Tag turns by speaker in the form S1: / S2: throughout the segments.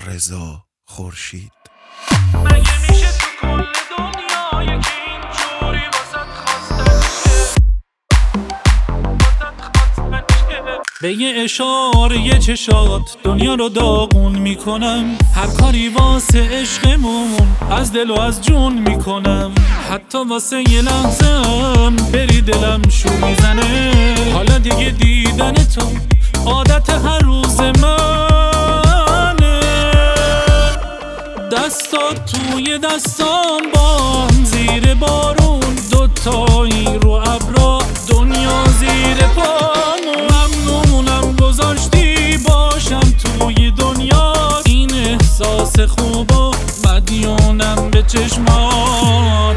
S1: رضا خورشید.
S2: مگه میشه تو کل دنیا یکی اینجوری واسط خواستن شه؟ به یه اشاره چشات دنیا رو داغون میکنم، هر کاری واسه عشقمون از دل و از جون میکنم، حتی واسه یه لحظه‌ام بری دلم شو میزنه. حالا دیگه دیدن تو عادت هر روز منه، دستات توی دستام با هم زیر بارون، دوتایی رو ابرا دنیا زیر پامون. ممنونم گذاشتی باشم توی دنیا، این احساس خوب و مدیونم به چشمات.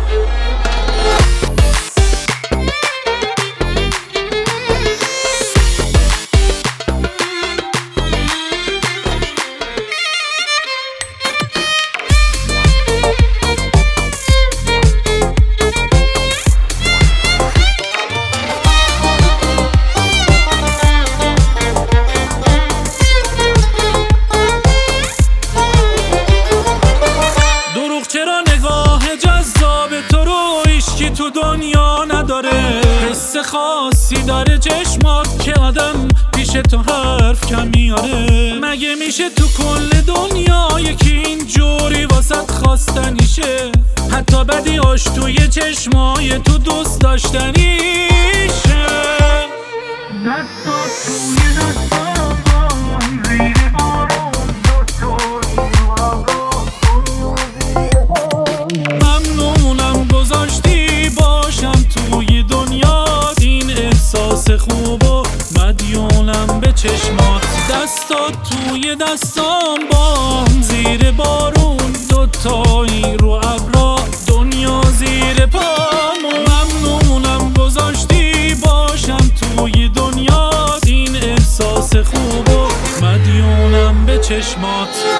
S2: چرا نگاه جذاب تو رو هیچکی تو دنیا نداره؟ حس خاصی داره چشمات که آدم پیش تو حرف کم میاره. مگه میشه تو کل دنیا یکی اینجوری واسط خواستنیشه؟ حتی بدیاش توی چشمای تو دوست داشتنیشه. دستات توی دستام زیر بارون، توی دنیا این احساس خوب و مدیونم به چشمات. دستات توی دستام با هم زیر بارون، دوتایی رو ابرا دنیا زیر پامون. ممنونم گذاشتی باشم توی دنیا، این احساس خوب و مدیونم به چشمات.